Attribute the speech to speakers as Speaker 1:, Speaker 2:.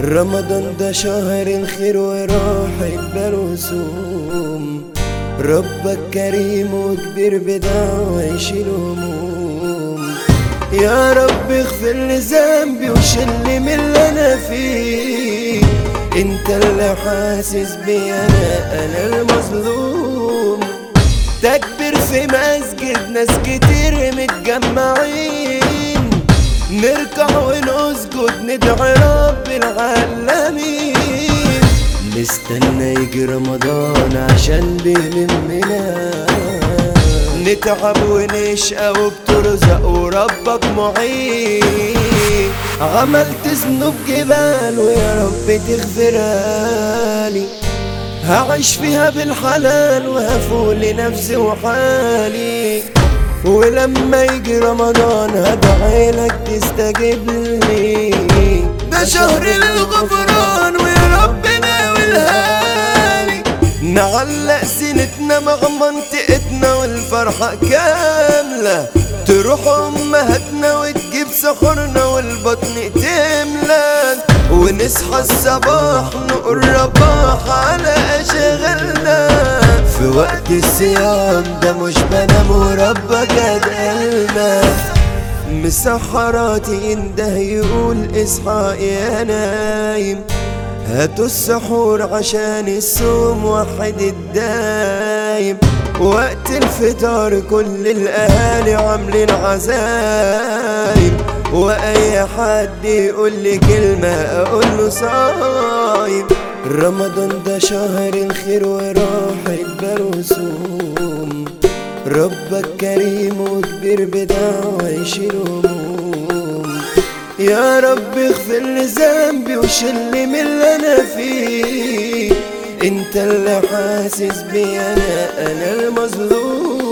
Speaker 1: رمضان ده شهر الخير وراحة برسوم، ربك كريم وكبير بدعوة يشيل هموم. يا رب اغفر لي ذنبي وشيلني من اللي انا فيه، انت اللي حاسس بي انا المظلوم. تكبير في مسجد ناس كتير متجمعين، نركع ونسجد ندعي رب العالمين. نستنى يجي رمضان عشان بيلمنا، نتعب ونشقى وبترزق وربك معين. عملت ذنوب جبال ويا رب تغفرها لي، هعيش فيها بالحلال وهفوق لنفسي وحالي. ولما يجي رمضان هدعي لك تستجيب لي، ده شهر الغفران ويا ربنا والهالي. نعلق سنتنا مع منطقتنا والفرحة كاملة، تروح أمهاتنا وتجيب سحورنا والبطن تملى. ونصحى الصباح نقول رباح على أشغالنا، في وقت الصيام ده مش بنام وربك أدقلنا. مسحراتي ينده يقول اصحى يا نايم، هاتوا السحور عشان الصوم وحد الدايم. وقت الفطار كل الأهالي عاملين عزايم، وأي حد يقول لي كلمة أقول له صايم. رمضان ده شهر الخير وراحة برسوم، ربك كريم وكبير بدعوة يشيل هموم. يا رب اغفر لي ذنبي وشيلني من اللي انا فيه، انت اللي حاسس بي انا المظلوم.